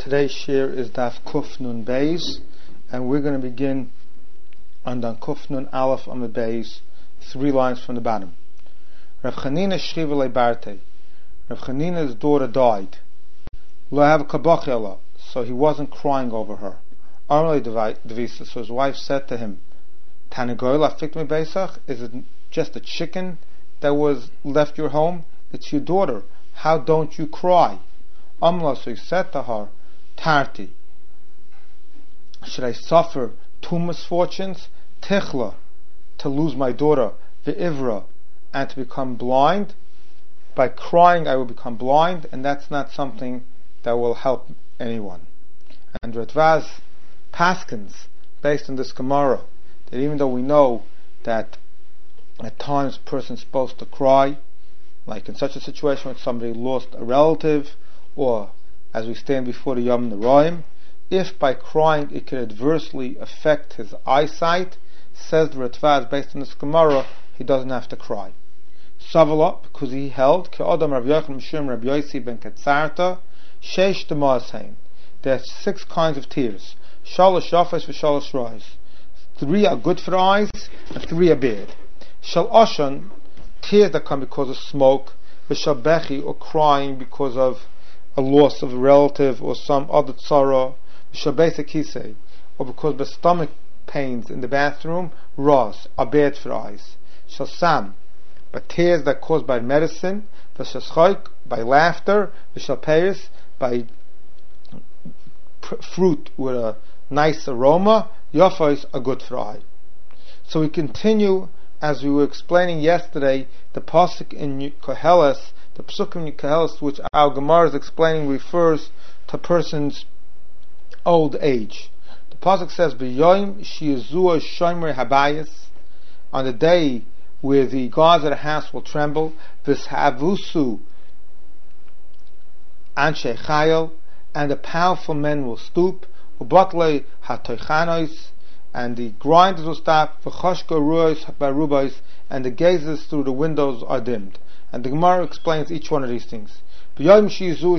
Today's shir is Daf Kuf Nun Beis, and we're going to begin on Daf Kuf Nun Aleph on the Beis, 3 lines from the bottom. Rav Chanina Shriva Le Barte. Rav Chanina's daughter died. Lo have kabach, so he wasn't crying over her. Armele Devisa, so his wife said to him, Tanagoyla Fikme Beisach, is it just a chicken that was left your home? It's your daughter. How don't you cry? Amla, so he said to her, Tarti, should I suffer 2 misfortunes? Tichla, to lose my daughter, Ve'ivra, and to become blind. By crying I will become blind, and that's not something that will help anyone. And Ratvaz paskins, based on this Gemara, that even though we know that at times a person's supposed to cry, like in such a situation when somebody lost a relative, or as we stand before the Yom Naraim, if by crying it could adversely affect his eyesight, says the Ratvaz, based on this Gemara, he doesn't have to cry. Savala, because he held, Ke'odam Rav Yochanan Mishum Rav Yosi ben Ketzarta, Sheish Dema'asein. There are 6 kinds of tears. Shalosh Shafes v'Shalosh Rais. 3 are good for the eyes, and 3 are bad. Shal Oshan, tears that come because of smoke, v'Shal Bechi, or crying because of a loss of a relative or some other tzara, v'Shal Beis Kisei, or because of the stomach pains in the bathroom, Ras, are bad for the eyes. Shal Sam, but tears that are caused by medicine, v'Shal Choik, by laughter, v'Shal Peis, by fruit with a nice aroma, Yafais are good for the eye. So we continue, as we were explaining yesterday, the pasuk in Koheles, the pasuk in Koheles, which our Gemara is explaining, refers to a person's old age. The pasuk says, "B'yoyim sheyizua shomer habayis," on the day where the guards of the house will tremble, "V'shavusu anshe chayil," and the powerful men will stoop, "Ubatle hatoichanos," and the grinders will stop, "V'choshka ruos barubos," and the gazes through the windows are dimmed. And the Gemara explains each one of these things. This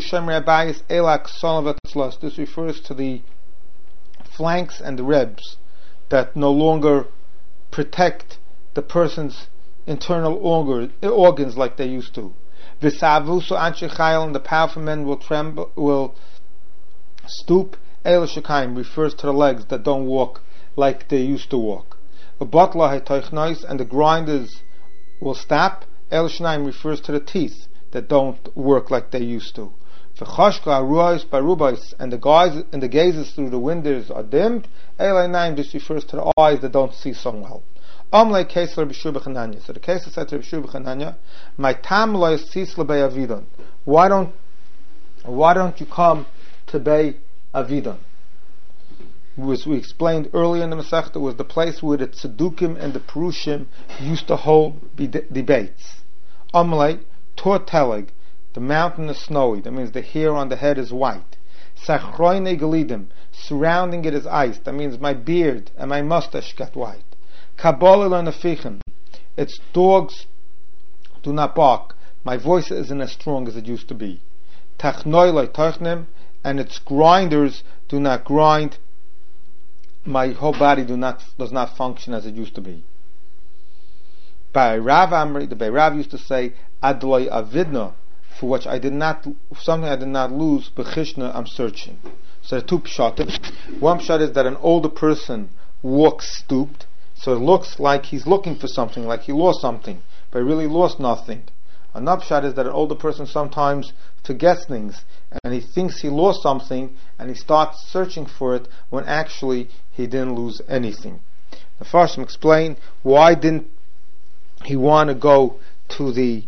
refers to the flanks and the ribs that no longer protect the person's internal organs like they used to. And the powerful men will stoop. Refers to the legs that don't walk like they used to walk. And the grinders will stop. El Shnaim refers to the teeth that don't work like they used to. And the gazes through the windows are dimmed. This refers to the eyes that don't see so well. So the case said to Bishur b'Chananya, "My tam lo yisis lebei avidon." Why don't you come to Bei Avidon? As we explained earlier in the Masechta, was the place where the Tzedukim and the Perushim used to hold debates. Amalei, Tor Teleg, the mountain is snowy, that means the hair on the head is white. Sachroine Galidim, surrounding it is ice, that means my beard and my mustache got white. Kabbalah Nafichim, its dogs do not bark, my voice isn't as strong as it used to be. Tachnoilai Tachnim, and its grinders do not grind, my whole body does not function as it used to be. By Rav Amri, the Rav used to say, "Adloi avidna," for which something I did not lose. Bechishna, I'm searching. So there are 2 pshatim. One pshat is that an older person walks stooped, so it looks like he's looking for something, like he lost something, but he really lost nothing. Another pshat is that an older person sometimes forgets things, and he thinks he lost something, and he starts searching for it when actually he didn't lose anything. The first explain why didn't he want to go to the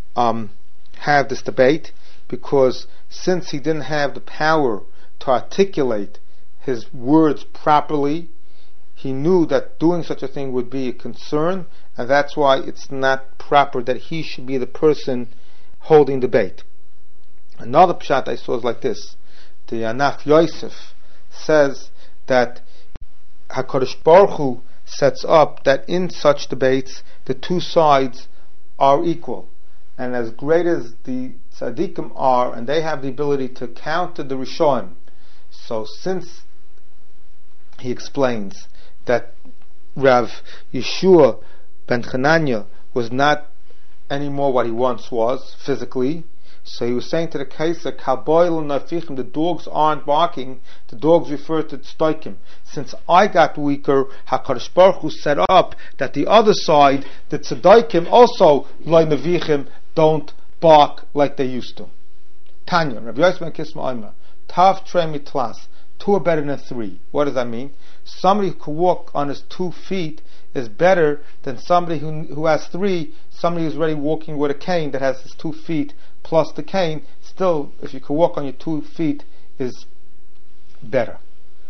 have this debate, because since he didn't have the power to articulate his words properly, he knew that doing such a thing would be a concern, and that's why it's not proper that he should be the person holding debate. Another pshat I saw is like this. The Anaf Yosef says that HaKadosh Baruch Hu sets up that in such debates the 2 sides are equal, and as great as the tzaddikim are, and they have the ability to counter the Rishonim, So since he explains that Rav Yeshua ben Chananya was not anymore what he once was physically, so he was saying to the Kaiser, Kalboil Nafichim, the dogs aren't barking, the dogs refer to Stoikim. Since I got weaker, HaKadosh Baruch Hu set up that the other side, the Tzedaikim, also, Loi Navichim, don't bark like they used to. Tanya, Rabbi Yosef ben Kisma Omer, Tav Trei Mitlas, two are better than three. What does that mean? Somebody who can walk on his 2 feet is better than somebody who has 3, somebody who's already walking with a cane that has his 2 feet plus the cane. Still, if you can walk on your 2 feet, is better.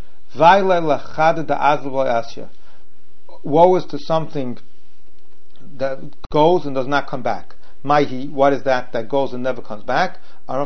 Woe is to something that goes and does not come back. Maihi, what is that goes and never comes back?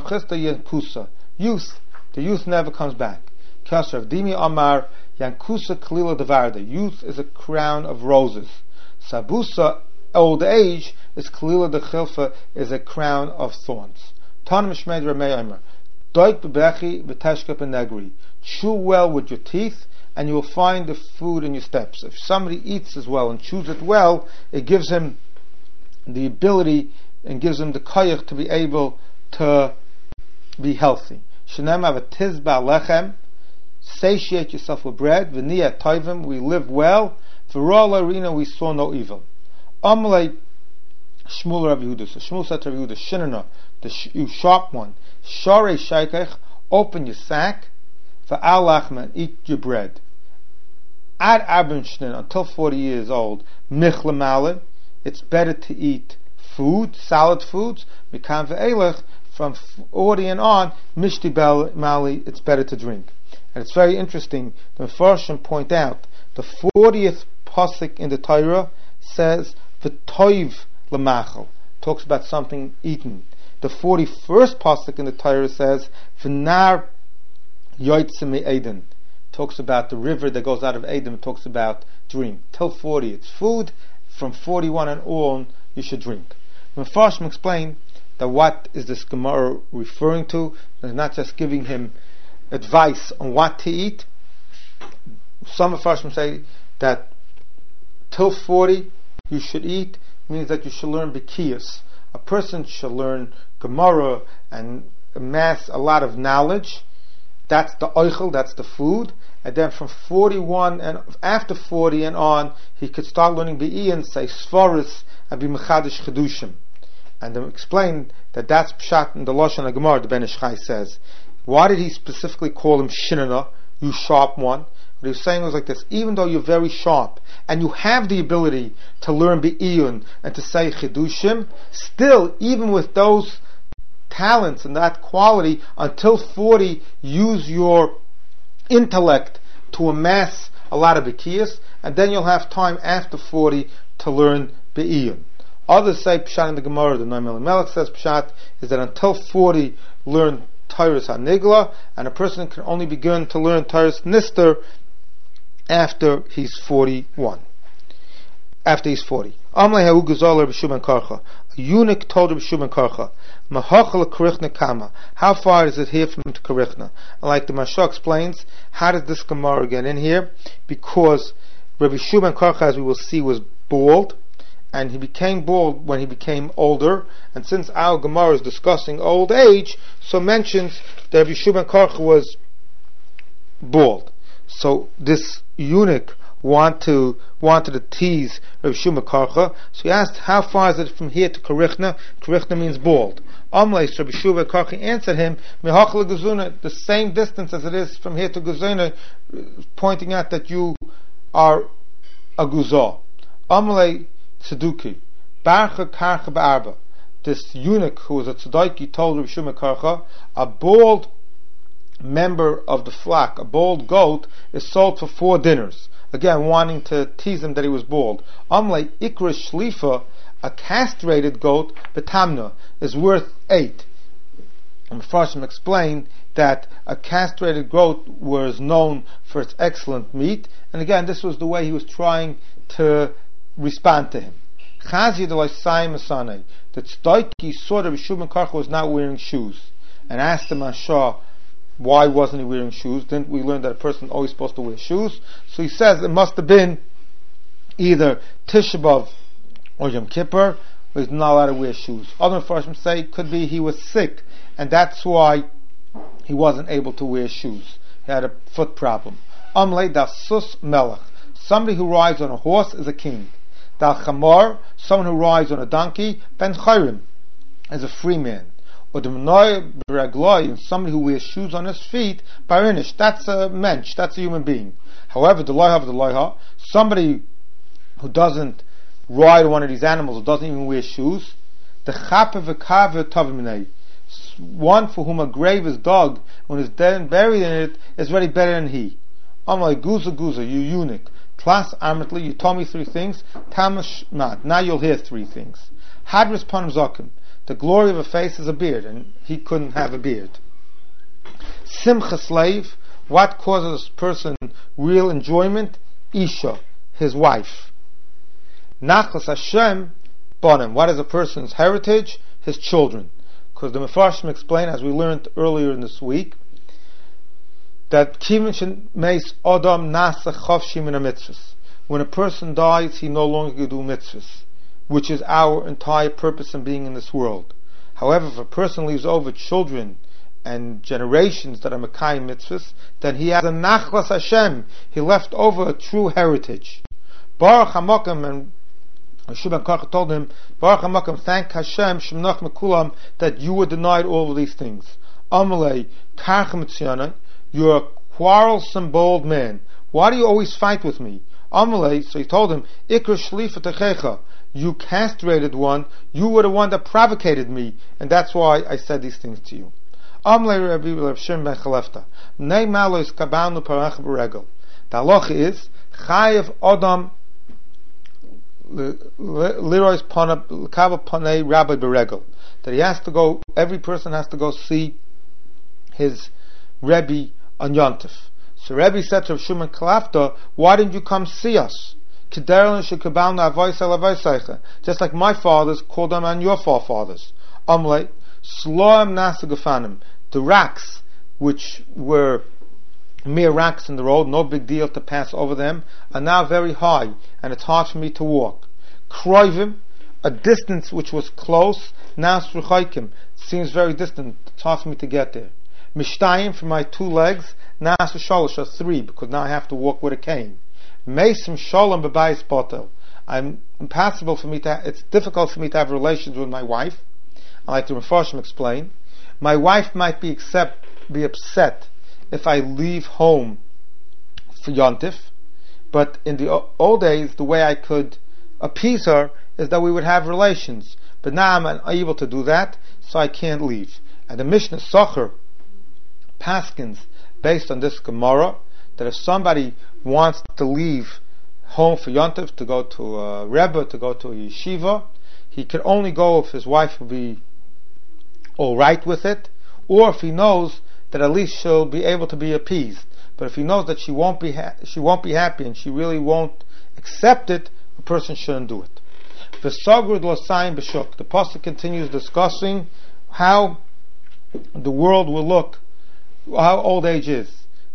Youth. The youth never comes back. Kasher Dimi Amar Yankusa Kalila Devarda. Youth is a crown of roses. Sabusa, old age, is Kalila de Chilfa, is a crown of thorns. Tanim Shmeid Ramei Omer. Doik bebechi v'teshka benegri. Chew well with your teeth, and you will find the food in your steps. If somebody eats as well and chews it well, it gives him the ability and gives him the koyach to be able to be healthy. Shenem have a tizba lechem. Satiate yourself with bread. V'niyah toivim, we live well. V'rol arena, we saw no evil. Amalei Shmuel Rav Yehuda. So Shmuel said to Rav Yehuda, Shinana, you sharp one. Sharei shaykech, open your sack. V'al lachman, eat your bread. Ad abin shnin, until 40 years old. Michle male, it's better to eat food, solid foods. Mikam ve'elech, from 40 and on, mishti mali, it's better to drink. And it's very interesting, the Mefarshim point out, the 40th pasuk in the Torah says, v'toiv l'machal, talks about something eaten. The 41st pasuk in the Torah says, v'nar yoytze me'eden, talks about the river that goes out of Edom, talks about drink. Till 40 it's food, from 41 and on you should drink. The Mefarshim explain that what is this Gemara referring to? It's not just giving him advice on what to eat. Some Mefarshim say that till 40 you should eat, means that you should learn Bikiyas. A person should learn Gemara and amass a lot of knowledge. That's the oichel, that's the food. And then from 41 and after 40 and on, he could start learning Be'iyan, say Sforis, and be Mechadish Chedushim. And they explain that that's Pshat in the Lashon HaGemara, the Ben Ish Chai says. Why did he specifically call him Shinana, you sharp one? What he was saying was like this: even though you're very sharp and you have the ability to learn Be'iyun and to say Chidushim, still, even with those talents and that quality, until 40, use your intellect to amass a lot of Bekiyas, and then you'll have time after 40 to learn Be'iyun. Others say Pshat in the Gemara, the Noam Elimelech says Pshat is that until 40 learn Tyrus HaNigla, and a person can only begin to learn Tyrus Nister after he's 41. After he's 40. Amlei Ha'u Gazal Rabbi Shimon Karcha. A eunuch told Rabbi Shimon Karcha, Mahachal Karichna Kama. How far is it here from to Karichna? And like the Mashal explains, how does this Gemara get in here? Because Rabbi Shimon Karcha, as we will see, was bald, and he became bald when he became older. And since our Gemara is discussing old age, so mentions that Rabbi Shimon Karcha was bald. So this eunuch wanted to tease Rabbi Shimon Karcha. So he asked, how far is it from here to Karichna? Karichna means bald. Amleis, Rabbi Shimon Karcha answered him, Mehachal Gazuna, the same distance as it is from here to Gazuna, pointing out that you are a Guzah. Amlei Tzeduki, Barcha Karcha Ba'arba. This eunuch who was a Tzedaki told Rabbi Shimon Karcha, a bald member of the flock, a bald goat, is sold for 4 dinners. Again, wanting to tease him that he was bald. Amlei Ikra Shlifa, a castrated goat, Betamna, is worth 8. And Mefarshim explained that a castrated goat was known for its excellent meat, and again, this was the way he was trying to respond to him. Chazi de Laisai Masane, the Tzedaki saw that Rabbi Shimon Karcha was not wearing shoes, and asked him, Ashah, Why wasn't he wearing shoes? Didn't we learn that a person is always supposed to wear shoes? So he says it must have been either Tisha B'Av or Yom Kippur, where he's not allowed to wear shoes. Other Mepharshim say it could be he was sick, and that's why he wasn't able to wear shoes. He had a foot problem. Amle Dasus Melech. Somebody who rides on a horse is a king. Dal Chamor, someone who rides on a donkey, Ben Chayrim, is a free man. Or the Menoi B'Ragloi, and somebody who wears shoes on his feet, Barinish, that's a mensch, that's a human being. However, the Loiha of the Loiha, somebody who doesn't ride one of these animals, or doesn't even wear shoes, the Chape V'Kave Tavminei, one for whom a grave is dug, when he's dead and buried in it, is already better than he. Amalei Guza Guza, you eunuch. Tlas Amitli, you told me 3 things. Tamash Mad, now you'll hear 3 things. Hadris Panim Zakim, the glory of a face is a beard, and he couldn't have a beard. Simcha slave, what causes a person real enjoyment? Isha, his wife. Nachlas Hashem, Bonim, what is a person's heritage? His children. Because the Mefarshim explain, as we learned earlier in this week, that Kivin Meis Adam Nasa Chavshim in a mitzvahs. When a person dies, he no longer can do mitzvahs, which is our entire purpose in being in this world. However, if a person leaves over children and generations that are Mekayim mitzvahs, then he has a Nachlas Hashem. He left over a true heritage. Baruch HaMokim, and Shubban Karcha told him, Baruch HaMokim, thank Hashem, Shemnach Mekulam, that you were denied all of these things. Amalei Karcha Mitziana, you're a quarrelsome, bold man. Why do you always fight with me? Amalei, so he told him, Ikra Shlifa Techecha, you castrated one, you were the one that provocated me, and that's why I said these things to you. Amalei Rabbi Rav Shimon ben Chalefta, Nei Malois Kabanu Parach B'Regel. The halacha is, Chayev Adam Lirois Kava Panei Rabbi B'Regel, that he has to go, every person has to go see his Rebbe on Yontif. So Rebbe said to Rav Shimon Kalafta, why didn't you come see us? Just like my fathers called them on your forefathers. Amle, Sloam Nasa Gefanim, the racks, which were mere racks in the road, no big deal to pass over them, are now very high, and it's hard for me to walk. Kroivim, a distance which was close, now Sruchaikim, seems very distant, it's hard for me to get there. Mishtayim, for my 2 legs, Nasu Shalosh are 3, because now I have to walk with a cane. Mesim Shalom B'Bayis Potel. It's difficult for me to have relations with my wife. I like the Mefarshim explain. My wife might be upset if I leave home for Yontif, but in the old days, the way I could appease her is that we would have relations. But now I'm unable to do that, so I can't leave. And the Mishnah Socher Paskins, based on this Gemara, that if somebody wants to leave home for Yontif, to go to a Rebbe, to go to a yeshiva, he can only go if his wife will be alright with it, or if he knows that at least she'll be able to be appeased. But if he knows that she won't be happy and she really won't accept it, a person shouldn't do it. The pasuk continues discussing how the world will look, how old age is.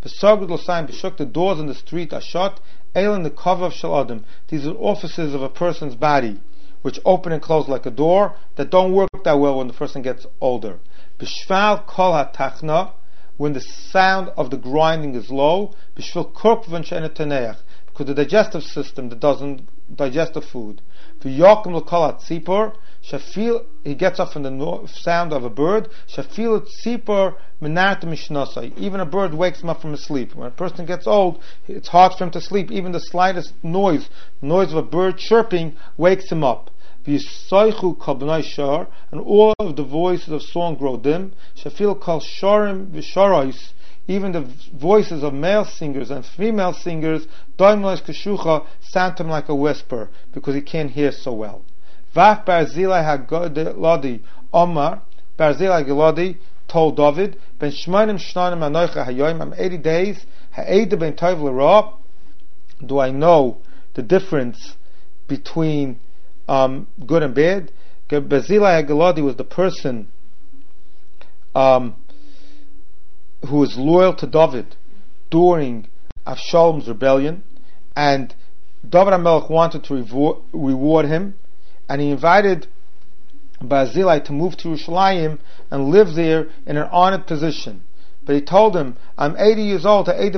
The doors in the street are shut. The cover of Shaladim. These are offices of a person's body, which open and close like a door, that don't work that well when the person gets older. Bishval kol hatachna, when the sound of the grinding is low. Bishvil korpvan she'enet, because the digestive system that doesn't digest the food. V'yokim l'kol hatzipor, shafil, he gets up from the sound of a bird. Shafil tzipor menart mishnasai. Even a bird wakes him up from his sleep. When a person gets old, it's hard for him to sleep. Even the slightest noise of a bird chirping, wakes him up. V'yisoichu kol b'nai shar, and all of the voices of song grow dim. Shafil kol sharim v'sharais, even the voices of male singers and female singers, doimlois keshucha, sound to him like a whisper, because he can't hear so well. Vaf Barzilai Hageladi Omar, Barzilai Hageladi told David, Ben Shmonim Shnanim Anoicha Hayoim, I'm 80 days, Ha'eda Ben Tov L'Ra, do I know the difference between good and bad? Barzilai Hageladi was the person who was loyal to David during Avshalom's rebellion, and David HaMelech wanted to reward him, and he invited Barzillai to move to Yerushalayim and live there in an honored position. But he told him, I'm 80 years old, where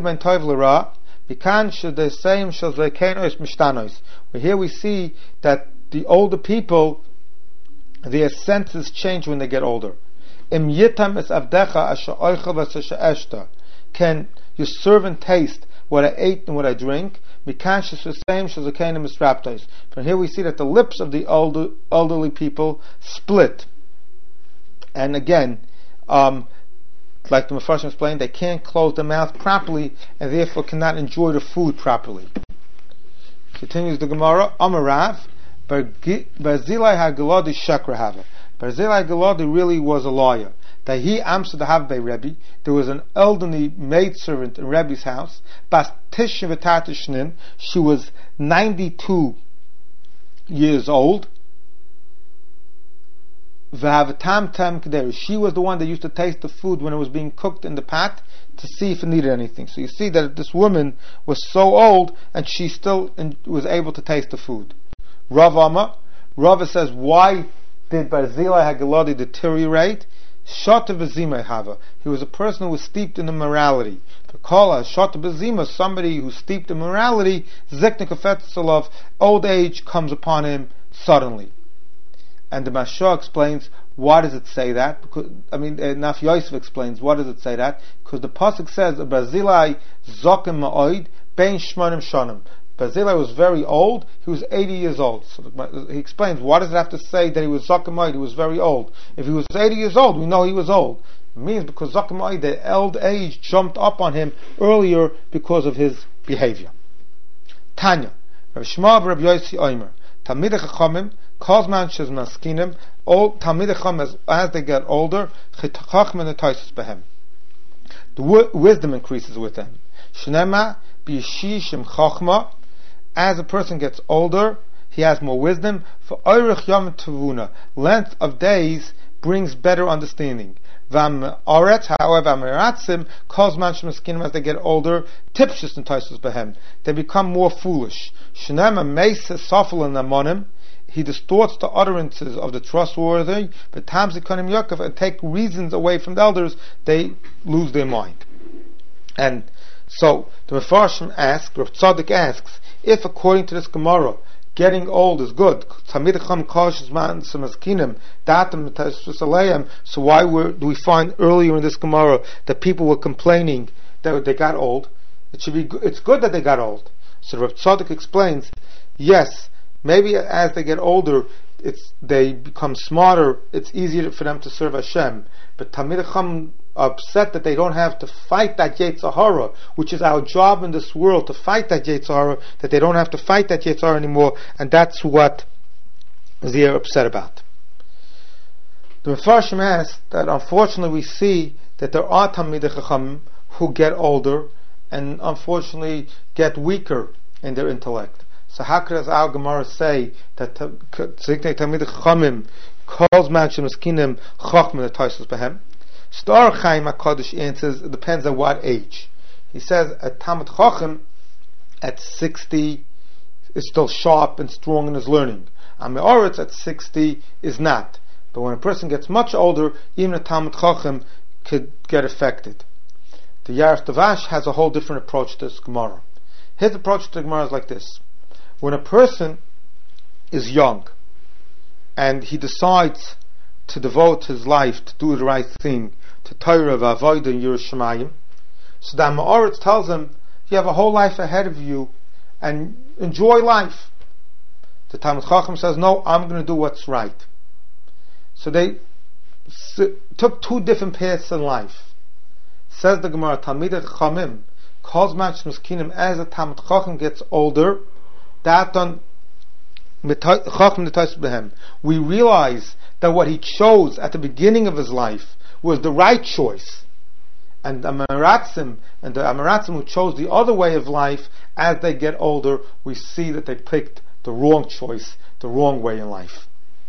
here we see that the older people, their senses change when they get older. Can your servant taste what I ate and what I drink? From here we see that the lips of the elderly people split. And again, like the Mefarshim explained, they can't close their mouth properly and therefore cannot enjoy the food properly. Continues the Gemara, Amarav, Barzillai HaGeladi Shakrahava. Barzillai HaGeladi really was a liar. That he answered the Havbei Rebbe. There was an elderly maidservant in Rebbe's house. Bas Tishin V'Tatishnin. She was 92 years old. V'Havatam Tam Kederi. She was the one that used to taste the food when it was being cooked in the pot to see if it needed anything. So you see that this woman was so old and she still was able to taste the food. Rava says, why did Barzillai HaGeladi deteriorate? Shata b'zima hava. He was a person who was steeped in immorality. Kala shata b'zima, somebody who's steeped in morality. Ziknik afetzelov, old age comes upon him suddenly. And the Mashah explains, why does it say that? Because Naf Yosef explains, why does it say that? Because the pasuk says, Barzillai zokim ma'oid bein shmonim shonim. Barzillai was very old. He was 80 years old. So he explains, why does it have to say that he was Zakamai? He was very old. If he was 80 years old, we know he was old. It means because Zakamai, the old age, jumped up on him earlier because of his behavior. Tanya, Rav Shmuel Rav Yossi Omer, Talmidei Chachamim, Kozman Shez Maskinim, old Talmidei Chachamim as they get older, Chachman Netaisus Behem. The wisdom increases with them. Shnema B'Yishishim Chachma. As a person gets older, he has more wisdom. For Oirich Yom Tavuna, length of days brings better understanding. However, Amiratzim, Kozman Shemaskinim, as they get older, Tipshus and Taisus Behem, they become more foolish. Shnema Meisa Sofel Namonim, he distorts the utterances of the trustworthy, but Tamzi Konim Yaakov, and take reasons away from the elders, they lose their mind. And so the Mefarshim asks, Rav Tzadok asks, if according to this Gemara, getting old is good, so why do we find earlier in this Gemara that people were complaining that they got old? It's good that they got old. So Rav Tzadok explains, yes, maybe as they get older, they become smarter, it's easier for them to serve Hashem. But Talmidei Chacham upset that they don't have to fight that Yetzer Hara, which is our job in this world, to fight that Yetzer Hara, that they don't have to fight that Yetzer Hara anymore, and that's what they're upset about. The Mefarshim asks that unfortunately we see that there are Talmidei Chacham who get older and unfortunately get weaker in their intellect. So how could our Gemara say that Talmidei Chachamim calls Manshim Eskinim Chachman the Taisus Behem? Star Chaim HaKadosh answers, it depends on what age. He says a Talmid Chacham at 60 is still sharp and strong in his learning. A Me'oretz at 60 is not. But when a person gets much older, even a Talmid Chacham could get affected. The Yaris Tavash has a whole different approach to this Gemara. His approach to the Gemara is like this. When a person is young and he decides to devote his life to do the right thing, to Torah v'avodah and Yerushalayim, so that Ma'aretz tells him, you have a whole life ahead of you and enjoy life. The Talmid Chacham says, no, I'm going to do what's right. So they took two different paths in life. Says the Gemara, Talmidei Chachamim calls Manshim Eskinim as the Talmid Chacham gets older, that on we realize that what he chose at the beginning of his life was the right choice, and the Amaratzim who chose the other way of life, as they get older, we see that they picked the wrong choice, the wrong way in life.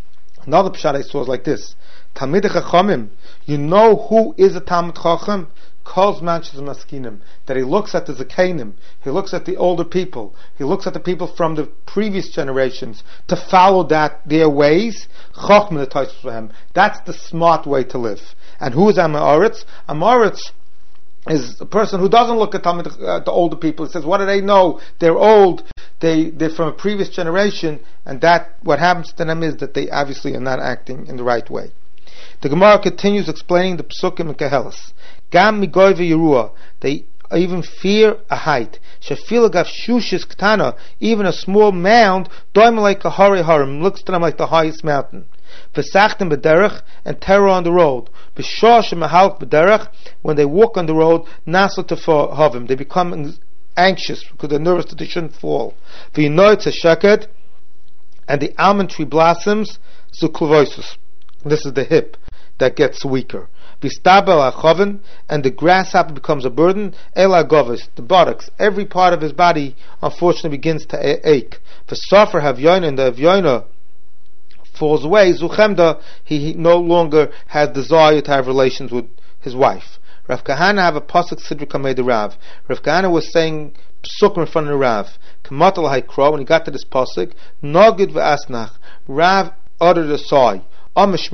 Another pshat I saw is like this: Talmidei Chachamim. You know who is a Talmid Chacham? calls manches maskinim, that he looks at the zakanim, he looks at the older people, he looks at the people from the previous generations to follow their ways. That's the smart way to live. And who is Amoritz? Amoritz is a person who doesn't look at the older people. He says, what do they know? They're old. They're from a previous generation, and that what happens to them is that they obviously are not acting in the right way. The Gemara continues explaining the Psukim and Kehelis. Gam migoy v'yirua, they even fear a height. Shafil gav shushis ktana, even a small mound, doim like a hori harim, looks to them like the highest mountain. V'sachtim b'derech, and terror on the road. B'shosh mahalk b'derech, when they walk on the road, nasal tefavim, they become anxious because they're nervous that they shouldn't fall. V'yinoyt sheked, and the almond tree blossoms, zukluvoisus. This is the hip that gets weaker. Vistabel achoven, and the grasshopper becomes a burden. Ela govis, the buttocks, every part of his body, unfortunately, begins to ache. V'sofer havyoina, and the havyoina falls away. Zuchemda, he no longer has desire to have relations with his wife. Rav Kahana have a pasuk sidrik kamei Rav. Rav Kahana was saying psukim in front of the Rav. Kamatal haikro, when he got to this pasuk, nogid v'asnach. Rav uttered a sigh. We see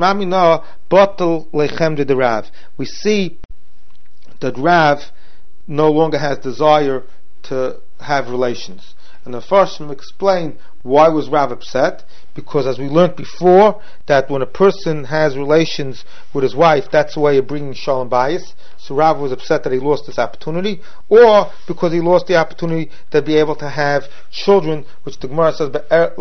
that Rav no longer has desire to have relations. And the first one explain why was Rav upset, because as we learned before, that when a person has relations with his wife, that's a way of bringing shalom bayis. So Rav was upset that he lost this opportunity, or because he lost the opportunity to be able to have children, which the Gemara says,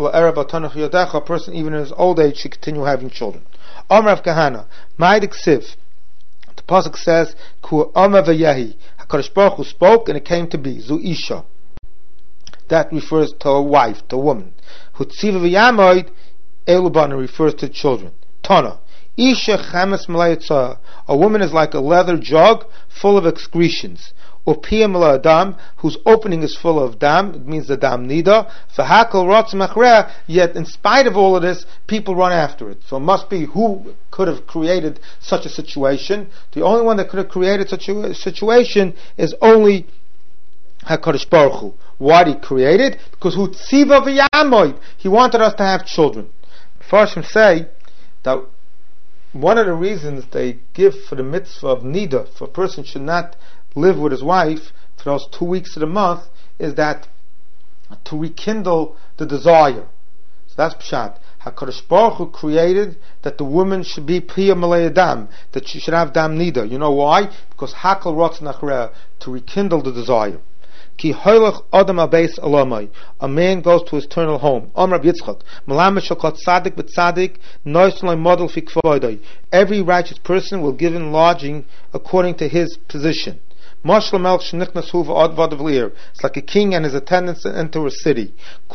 a person even in his old age should continue having children. Rav Kahana, Ma'id Ksiv, the pasuk says, Ku Amar V'Yehi, HaKadosh Baruch Hu spoke and it came to be, Zu Isha. That refers to a wife, to a woman. Hutziva V'Yamoid, Elubana refers to children. Tana, Isha Chamas Malayatza, a woman is like a leather jug full of excretions. Upiyah Mala Adam, whose opening is full of dam, it means the dam nida. V'hakal Rotz Machrea, yet in spite of all of this, people run after it. So it must be who could have created such a situation. The only one that could have created such a situation is only HaKadosh Baruch Hu. Why did he create it? Because Hu Tziva V'Yamoid, he wanted us to have children. Farshim say that one of the reasons they give for the mitzvah of nida, for a person should not live with his wife for those 2 weeks of the month, is that to rekindle the desire. So that's pshat. HaKadosh Baruch Hu created that the woman should be piyah malei dam, that she should have dam nida. You know why? Because hakal rotz nachrea, to rekindle the desire. Ki hoylach adam abeis alamai, a man goes to his eternal home. Amar Yitzchak, malamet shokot tzadik b'tzadik, noisloi model fi kvoidai. Every righteous person will give him lodging according to his position. It's like a king and his attendants enter a city.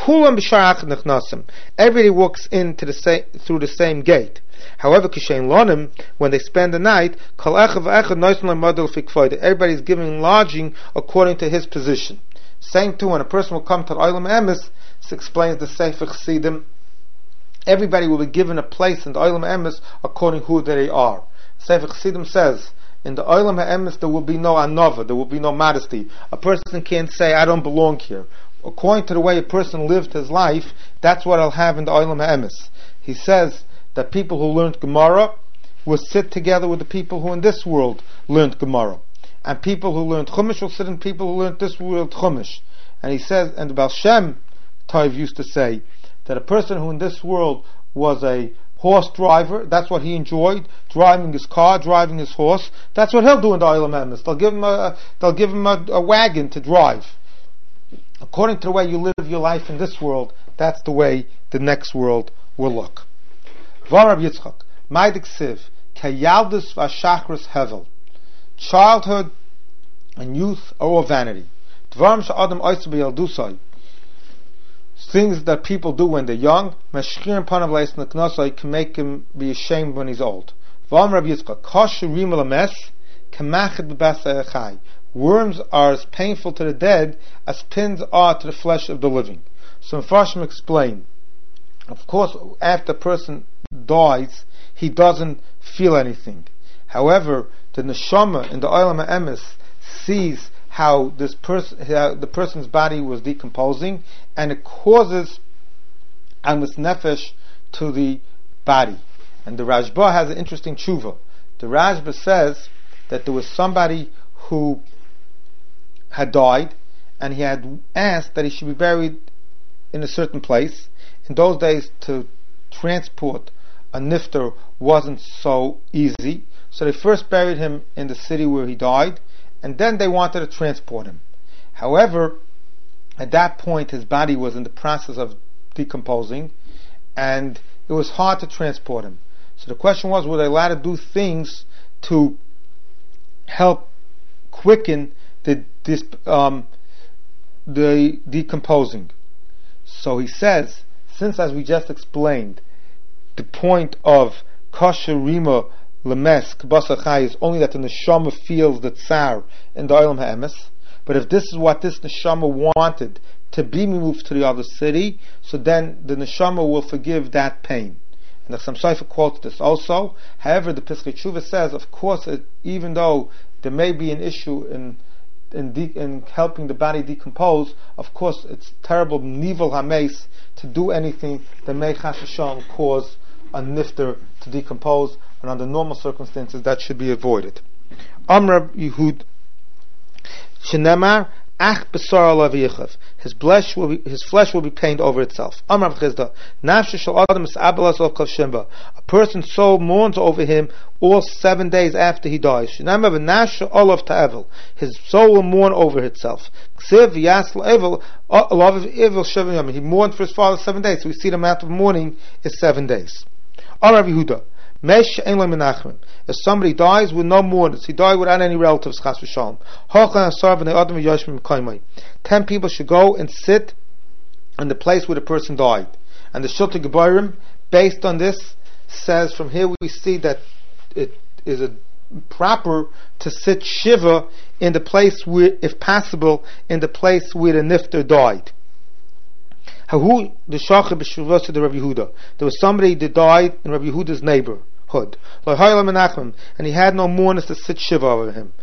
Everybody walks in through the same gate. However, when they spend the night, everybody is giving lodging according to his position. Same too, when a person will come to the Olam Emes, this explains the Sefer Chassidim, everybody will be given a place in the Olam Emes according to who they are. Sefer Chassidim says, in the Olam HaEmes there will be no anova, there will be no modesty. A person can't say, I don't belong here. According to the way a person lived his life, that's what I'll have in the Olam HaEmes. He says that people who learned Gemara will sit together with the people who in this world learned Gemara. And people who learned Chumash will sit in people who learned this world Chumash. And he says, and the Baal Shem Tov used to say, that a person who in this world was a horse driver, that's what he enjoyed, driving his car, driving his horse, that's what he'll do in the Olam Emes. They'll give him a wagon to drive. According to the way you live your life in this world, that's the way the next world will look. V'amar Yitzchak, Ma'id Ksiv, Kayaldus v'ashachris hevel. Childhood and youth are all vanity. Dvarim she'adam oiseh b'yaldusai, things that people do when they're young, can make him be ashamed when he's old. Worms are as painful to the dead as pins are to the flesh of the living. So Mepharshim explain, of course, after a person dies, he doesn't feel anything. However, the neshama in the Olam HaEmes sees how the person's body was decomposing, and it causes amas nefesh to the body. And the Rashba has an interesting tshuva. The Rashba says that there was somebody who had died, and he had asked that he should be buried in a certain place. In those days, to transport a nifter wasn't so easy, so they first buried him in the city where he died, and then they wanted to transport him. However, at that point his body was in the process of decomposing, and it was hard to transport him. So the question was, were they allowed to do things to help quicken the decomposing? So he says, since, as we just explained, the point of kosher rima lemes k'basar chai is only that the neshama feels the tsar in the Olam HaEmes, but if this is what this neshama wanted, to be moved to the other city, so then the neshama will forgive that pain. And the Chassam Sofer quotes this also. However, the Piskei Tshuva says, of course, even though there may be an issue in helping the body decompose, of course, it's terrible nivel hameis to do anything that may chas v'shalom cause a nifter to decompose, and under normal circumstances that should be avoided. Amr Yehud Shenemar Ach Besar Alav Yichav. His flesh will be pained over itself. Amr Chizda Nafshe Shal Adam Misabelas Al Kol Shimba. A person's soul mourns over him all 7 days after he dies. Shenemar V'Nafshe Olav Ta'evel. His soul will mourn over itself. Ksiv Yasl Evel Olav Evel Shavim Yom. He mourned for his father 7 days. So we see the amount of mourning is 7 days. Amr Yehuda. If somebody dies with no mourners, he died without any relatives, chas v'shalom. 10 people should go and sit in the place where the person died. And the Shulchan Gebarim, based on this, says from here we see that it is proper to sit shiva in the place where, if possible, in the place where the nifter died. There was somebody that died in Rabbi Yehuda's neighborhood, and he had no mourners to sit shiva over him.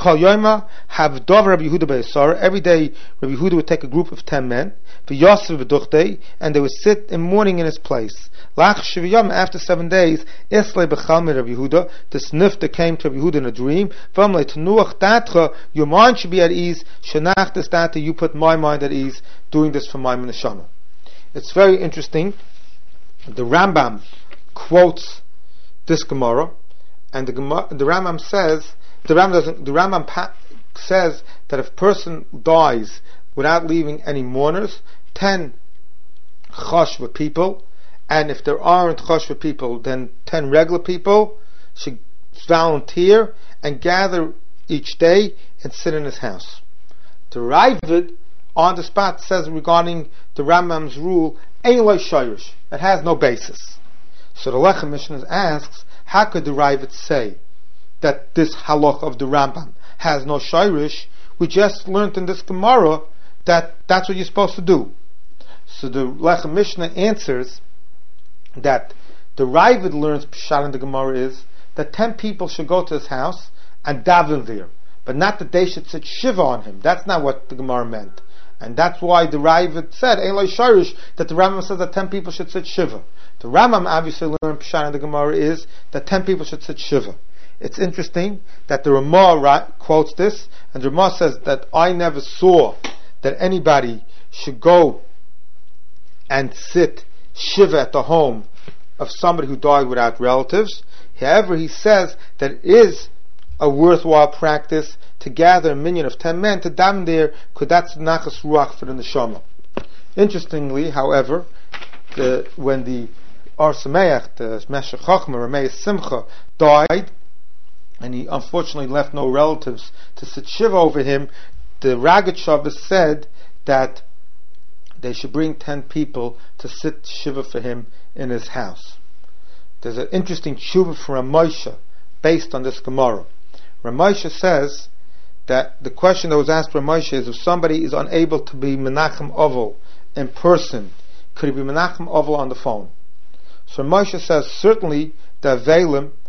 Every day Rabbi Yehuda would take a group of 10 men, and they would sit in mourning in his place. After 7 days, this nifter came to Rabbi Yehuda in a dream. Your mind should be at ease. You put my mind at ease doing this for my neshama. It's very interesting. The Rambam quotes this Gemara, and the Rambam says the Rambam says that if a person dies without leaving any mourners, 10 choshva people, and if there aren't choshva people, then 10 regular people should volunteer and gather each day and sit in his house. The Ravid on the spot says regarding the Rambam's rule, Ein lo shayrish, it has no basis. So the Lechem Mishnah asks, how could the Ravid say that this halach of the Rambam has no shayrish? We just learned in this Gemara that that's what you're supposed to do. So the Lechem Mishnah answers that the Ravid learns pshat in the Gemara is that 10 people should go to his house and daven there, but not that they should sit shiva on him. That's not what the Gemara meant. And that's why the Ravid said, Ein lo shayrish, that the Rambam says that 10 people should sit shiva. The Rambam obviously learned pshat in the Gemara is that 10 people should sit shiva. It's interesting that the Ramah quotes this, and the Ramah says that I never saw that anybody should go and sit shiva at the home of somebody who died without relatives. However, he says that it is a worthwhile practice to gather a minyan of 10 men to daven there, because that's nachas ruach for the neshama. Interestingly, however, when the Or Sameach, the Meshech Chochmah, Ramei Simcha, died, and he unfortunately left no relatives to sit shiva over him, the Ragat Shabbos said that they should bring 10 people to sit shiva for him in his house. There's an interesting tshuva from Ramosha based on this Gemara. Ramosha says that the question that was asked from Ramosha is, if somebody is unable to be Menachem Oval in person, could he be Menachem Oval on the phone? So Moshe says certainly the Avelim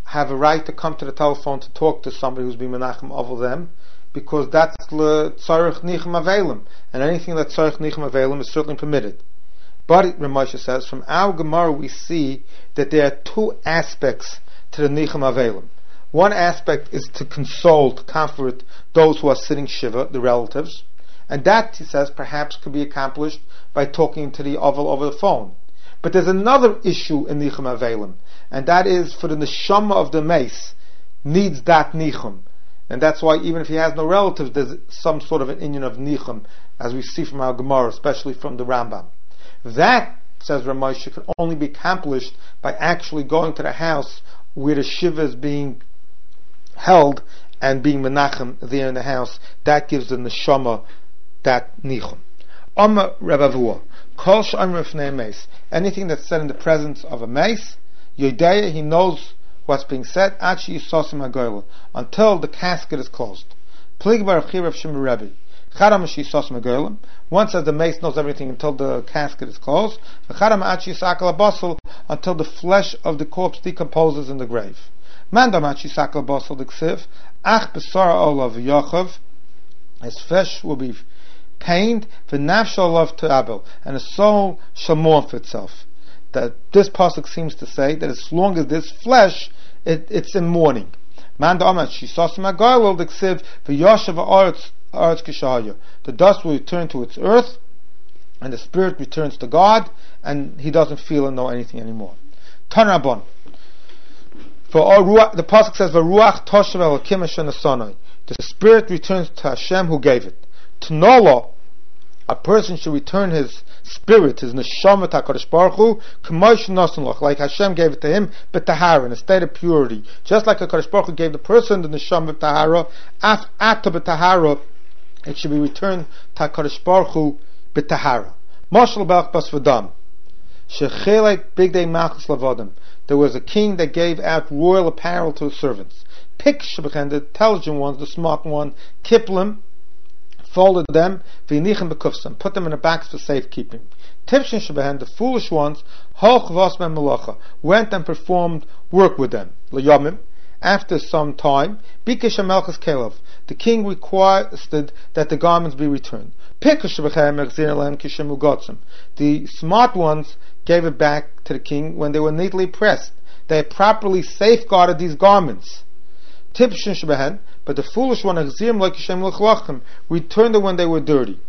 have a right to come to the telephone to talk to somebody who's been menachem over them, because that's le tzarich nichem avelim, and anything that tzarich nichem avelim is certainly permitted. But Ramosha says, from our Gemara we see that there are two aspects to the nichem avelim. One aspect is to console, to comfort those who are sitting shiva, the relatives, and that, he says, perhaps could be accomplished by talking to the oval over the phone. But there's another issue in nichem avelim, and that is for the neshama of the mace needs that nichem, and that's why even if he has no relatives, there's some sort of an inyan of nichem, as we see from our Gemara, especially from the Rambam. That, says Ramosha, could only be accomplished by actually going to the house where the shiva is being held and being menachem there in the house. That gives the neshama that nichem. Amma Rebavua, Kol Sh'amr Fnei Mace. Anything that's said in the presence of a mace, Yodeya, he knows what's being said, Achi Yisosim HaGoyla, until the casket is closed. Plig Bar Rav Chiya Shimon Rebbe. Chadam Achi Yisosim HaGoyla. One says the mace knows everything until the casket is closed. Chadam Achi Yisakal HaBasel, until the flesh of the corpse decomposes in the grave. Mandam Achi Yisakal HaBasel D'Ksiv, Ach Besara Olav Yachav, his flesh will be pained, v'nafsho love to Abel, and the soul shall mourn for itself. That this pasuk seems to say that as long as there's flesh, it's in mourning. Man da'amat shisosim ha'goylol d'ksiv v'yoshev ha'aretz kishahaya. The dust will return to its earth, and the spirit returns to God, and he doesn't feel and know anything anymore. Tan Rabban. The pasuk says v'ruach toshev elokim asher nasanoi. The spirit returns to Hashem who gave it. Tnola, a person should return his spirit, his neshama to HaKadosh Baruch Hu, like Hashem gave it to him, but tahara, in a state of purity. Just like HaKadosh Baruch Hu gave the person the neshama of tahara, after b'tahara, it should be returned to HaKadosh Baruch Hu b'tahara. Mashal Belch Bas V'dam, Shechelek Bigdei Malchus Lavadim. There was a king that gave out royal apparel to his servants. Pick Shebchen, the intelligent ones, the smart one, Kiplim, folded them, v'nichem bekufsam, put them in a box for safekeeping. Tipshin shebehen, the foolish ones, hoch v'osmen melacha, went and performed work with them. L'yomim, after some time, bikesh melchus kelev, the king requested that the garments be returned. Pikesh shebechem echzir lem kishem ugotzim, the smart ones gave it back to the king when they were neatly pressed. They had properly safeguarded these garments. Tipshin shebehen, but the foolish one returned them when they were dirty.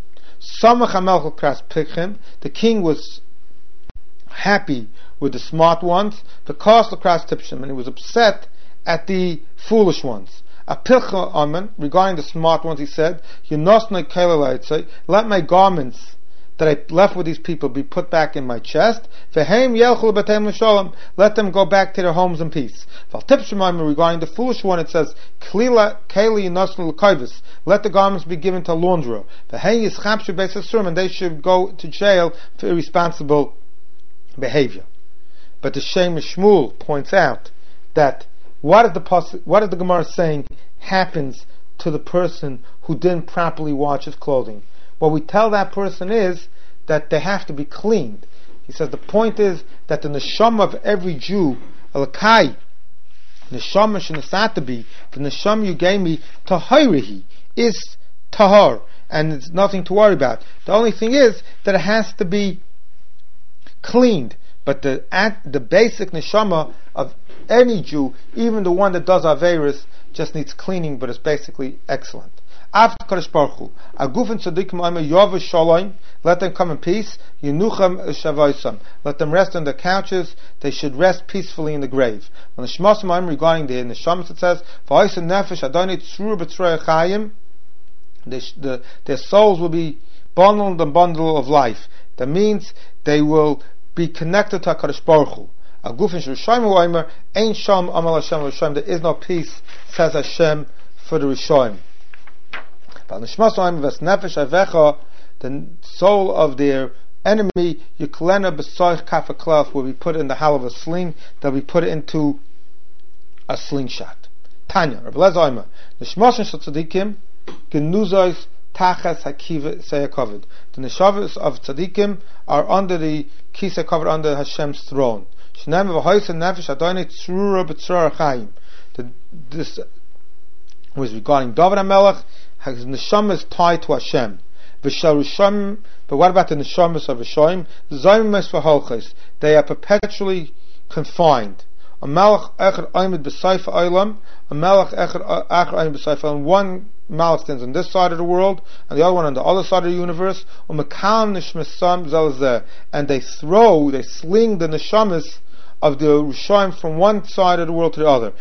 The king was happy with the smart ones, and he was upset at the foolish ones. Regarding the smart ones, he said, let my garments that I left with these people be put back in my chest. Let them go back to their homes in peace. Regarding the foolish one, it says, let the garments be given to a launderer. And they should go to jail for irresponsible behavior. But the Shem Shmuel points out that what is the Gemara saying happens to the person who didn't properly wash his clothing? What we tell that person is that they have to be cleaned. He says the point is that the neshama of every Jew, alakai, neshama shenasatabi, the neshama you gave me, tahirihi, is tahar, and it's nothing to worry about. The only thing is that it has to be cleaned. But the basic neshama of any Jew, even the one that does Averis, just needs cleaning, but it's basically excellent. After Kodesh Baruch Hu, Agufin Tzadikim Omer Yovash Shalom, let them come in peace. Yenuchem Shavoisam, let them rest on their couches. They should rest peacefully in the grave. When the Shmosim Omer regarding the Neshamas, it says, V'oisem Nefesh Adonai Tzrur B'Tzrei Chayim, their souls will be bundled in bundle of life. That means they will be connected to HaKadosh Baruch Hu. Agufin Shoshaim Omer Ein Shalom Amal Hashem Rishoim. There is no peace, says Hashem, for the Rishoim. The soul of their enemy, Yuklena B'Soich Kafaklaf, will be put in the hollow of a sling. They'll be put into a slingshot. Tanya, Rabbi Lezer Omer, the Shmoshin Shel Tzadikim Genuzois Tachas Hakiva Seyakovid. The Neshavos of Tzadikim are under the Kisa covered under Hashem's throne. This was regarding David HaMelech. His neshama is tied to Hashem. But what about the neshamas of Rishoyim? They are perpetually confined. A melech echad oimid b'sayfa olam, a melech echad oimid b'sayfa olam. One melech stands on this side of the world, and the other one on the other side of the universe. And they sling the neshamas of the Rishoyim from one side of the world to the other.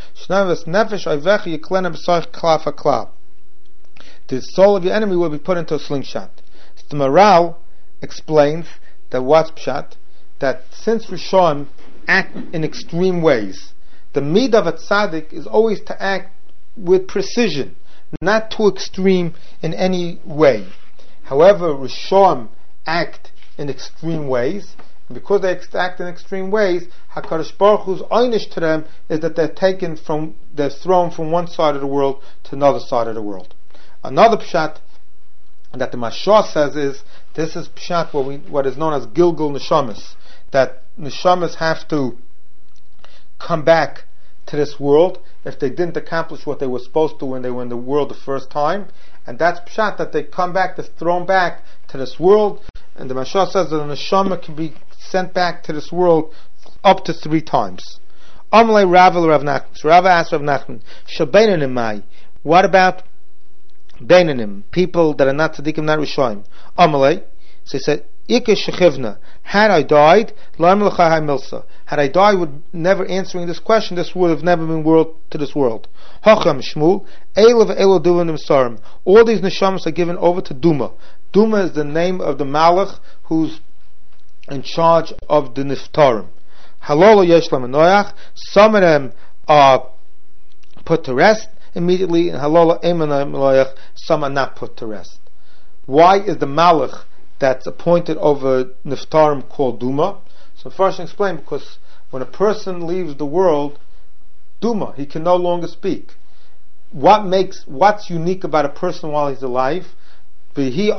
The soul of your enemy will be put into a slingshot. The Maral explains that what's pshat, that since Rishonim act in extreme ways, the midah of a tzaddik is always to act with precision, not too extreme in any way. However, Rishonim act in extreme ways, and because they act in extreme ways, HaKadosh Baruch Hu's einish to them is that they're thrown from one side of the world to another side of the world. Another pshat that the Mashah says is, this is pshat what is known as Gilgul Neshamas, that Neshamas have to come back to this world if they didn't accomplish what they were supposed to when they were in the world the first time, and that's pshat, that they come back, they're thrown back to this world, and the Mashah says that the Neshama can be sent back to this world up to 3 times. Amalei Rava Rav Nachman. So Rava asked Rav Nachman, Shabbeinanim Mai, what about Beinanim, people that are not tzaddikim, not Rishonim? Amalei, so he said, Ike Shechivna, had I died, had I died with never answering this question, this would have never been world to this world. Hacham Shmuel, Eilav Eilav Duva Nimsarim. All these neshamas are given over to Duma. Duma is the name of the Malach who's in charge of the Niftarim. Halolo Yeshlam and Noach. Some of them are put to rest immediately, and Halolo Emanah Noach, some are not put to rest. Why is the Malach that's appointed over Niftarim called Duma? So first I explain, because when a person leaves the world, Duma, he can no longer speak. What's unique about a person while he's alive? That he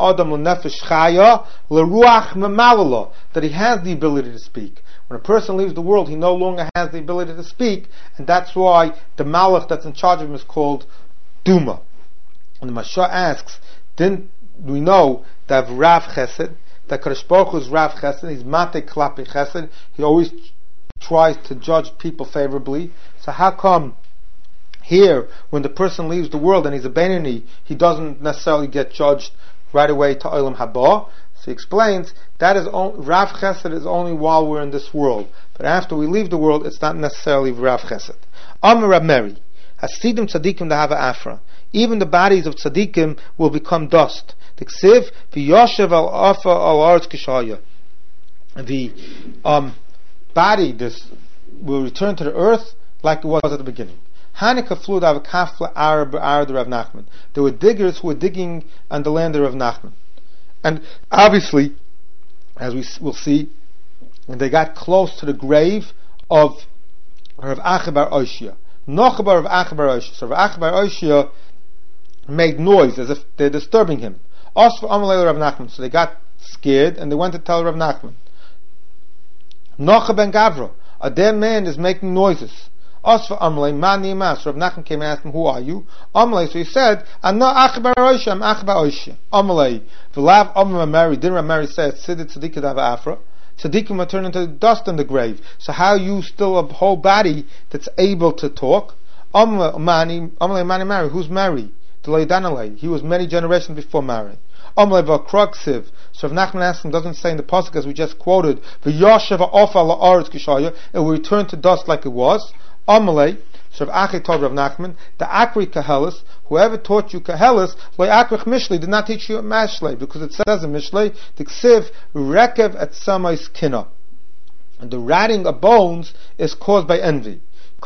has the ability to speak. When a person leaves the world, he no longer has the ability to speak, and that's why the Malach that's in charge of him is called Duma. And the Mashah asks, didn't we know that Rav Chesed, that Kadosh Baruch Hu is Rav Chesed, he's Mate Klapi Chesed, he always tries to judge people favorably. So how come here, when the person leaves the world and he's a Beinoni, he doesn't necessarily get judged right away to Olam Haba? So he explains, that is Rav Chesed is only while we're in this world, but after we leave the world, it's not necessarily Rav Chesed. Amar Rab Meri, Hasidim Tzadikim Dahava Afra. Even the bodies of Tzadikim will become dust. The Ksiv v'yoshev al afa al aretz kishaya. The body will return to the earth like it was at the beginning. Hanukkah flew Rav Kafla Arab Rav Nachman. There were diggers who were digging on the land of Rav Nachman, and obviously, as we will see, when they got close to the grave of Rav Acha bar Oshia, Nochabar Rav Acha bar Oshia. So Rav Acha bar Oshia made noise as if they're disturbing him. Asfa Amalei Rav Nachman. So they got scared and they went to tell Rav Nachman. Nocha ben Gavra, a dead man is making noises. Asfa Amalei Mani Mas. Rav Nachman came and asked him, who are you? Amalei, so he said, I'm not Acha bar Oshia, I'm Acha bar Oshia. Amalei, V'lav Amar Mary, didn't Rav Mary say, Tzidit Tzadikah Dava Afra? Tzaddikim will turn into dust in the grave. So how you still a whole body that's able to talk? Amalei Mani Mary, who's Mary? He was many generations before Mary. Amalei v'akroksiv. So if Nachman asked him, doesn't say in the pasuk as we just quoted, v'yoshev ofa la'aretz kishaya, it will return to dust like it was. Amalei. So if Achi told Rav Nachman, the Akri Kahelis, whoever taught you Kahelis, lo Akrich Mishlei, did not teach you Mashlei, because it says in Mishlei, the Ksiv rekev et samais kina. And the ratting of bones is caused by envy.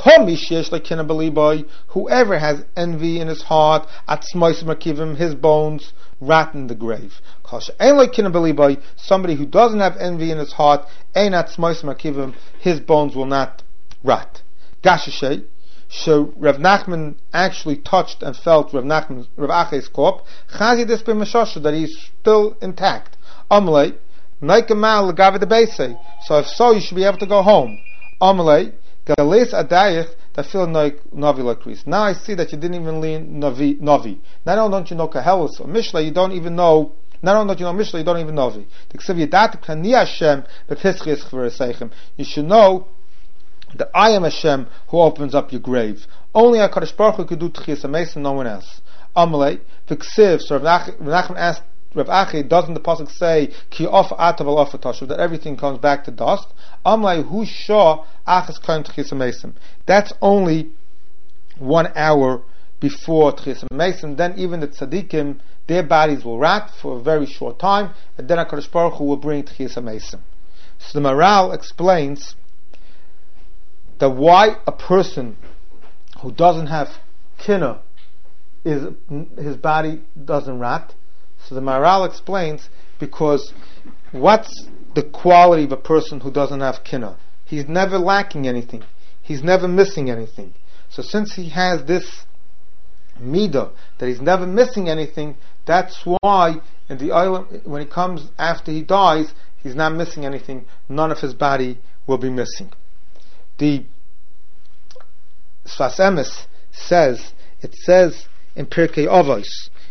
Whoever has envy in his heart, his bones rot in the grave. Somebody who doesn't have envy in his heart, his bones will not rot. Gashashay. So Rav Nachman actually touched and felt Rav Acha's corpse. That he's still intact. So if so, you should be able to go home. Amalei, Gales Adayich, that feel Navi Lakris. Now I see that you didn't even learn Navi. Not only don't you know Kahelis or Mishle, you don't even know. Not only don't you know Mishle, you don't even know Navi. You should know that I am Hashem who opens up your grave. Only HaKadosh Baruch Hu could do Tchias HaMesim, no one else. Amalei, V'ksiv, so Rav Nachman asked Rav Achi, doesn't the pasuk say Ki of Atav al Tashuv, that everything comes back to dust? Amalei, Hu Shah Achas Kaim Tchias HaMesim. That's only 1 hour before Tchias HaMesim. Then even the tzaddikim, their bodies will rot for a very short time, and then HaKadosh Baruch Hu will bring Tchias HaMesim. So the Maral explains that why a person who doesn't have kinna his body doesn't rot. So the Maral explains, because what's the quality of a person who doesn't have kinna? He's never lacking anything. He's never missing anything. So since he has this midah, that he's never missing anything, that's why in the island, when he comes after he dies, he's not missing anything. None of his body will be missing. The Sfas Emes says in Pirkei Avos,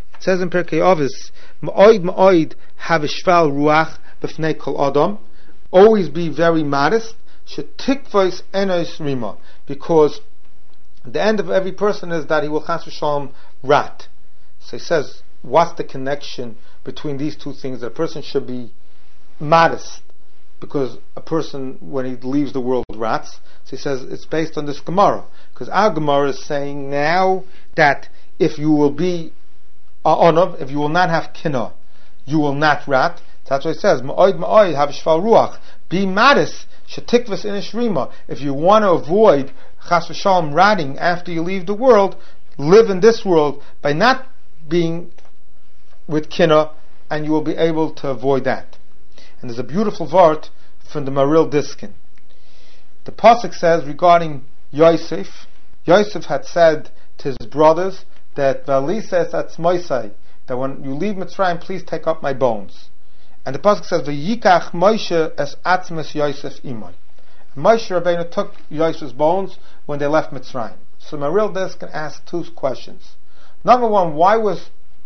Ma'oid have a shval ruach b'fnei kol adam, always be very modest, shetikvos enos rima, because the end of every person is that he will chas v'shalom rat. So he says, what's the connection between these two things? That a person should be modest, because a person, when he leaves the world, rats. So he says it's based on this Gemara, because our Gemara is saying now that if you will be onav, if you will not have kinna, you will not rat. That's what it says. Ma'oid have shval ruach. Be modest. Shetikvas inish rima. If you want to avoid chas v'shalom ratting after you leave the world, live in this world by not being with kinna, and you will be able to avoid that. And there's a beautiful vart from the Maril Diskin. The pasuk says regarding Yosef had said to his brothers that Vali says at Smoisai, that when you leave Mitzrayim, please take up my bones. And the pasuk says V'yikach Moshe es atzmes Yosef imay. Moshe Rabbeinu took Yosef's bones when they left Mitzrayim. So Maril Diskin asked two questions. Number one, why was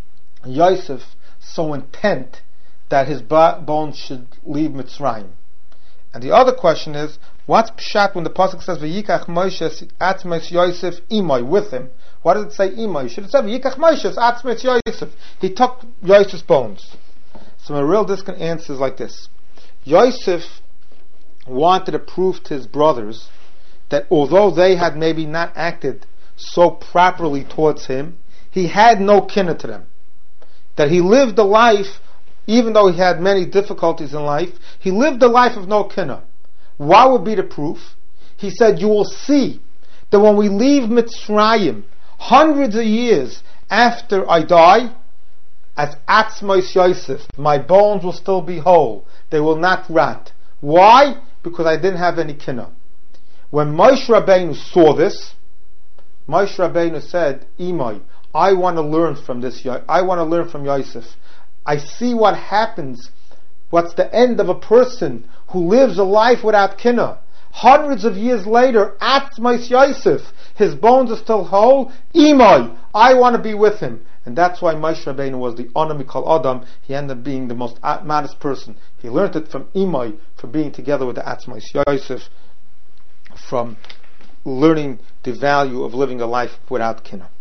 Yosef so intent that his bones should leave Mitzrayim? And the other question is, what's pshat when the pasuk says V'yikach Moshe atzmes Yosef imay, with him? Why does it say imay? You should have said V'yikach Moshe atzmes Yosef. He took Yosef's bones. So my real discount answer is like this: Yosef wanted to prove to his brothers that although they had maybe not acted so properly towards him, he had no kinna to them. That he lived a life, even though he had many difficulties in life, he lived a life of no kinna. What would be the proof? He said, you will see that when we leave Mitzrayim, hundreds of years after I die, as Atzmos Yosef, my bones will still be whole. They will not rot. Why? Because I didn't have any kinna. When Moshe Rabbeinu saw this, Moshe Rabbeinu said, Imai, I want to learn from this. I want to learn from Yosef. I see what happens. What's the end of a person who lives a life without kinna? Hundreds of years later, Atzmos Yosef, his bones are still whole. Imai, I want to be with him. And that's why Moshe Rabbeinu was the Onam Mikol Adam. He ended up being the most modest person. He learned it from Imai, from being together with the Atzmos Yosef, from learning the value of living a life without kinna.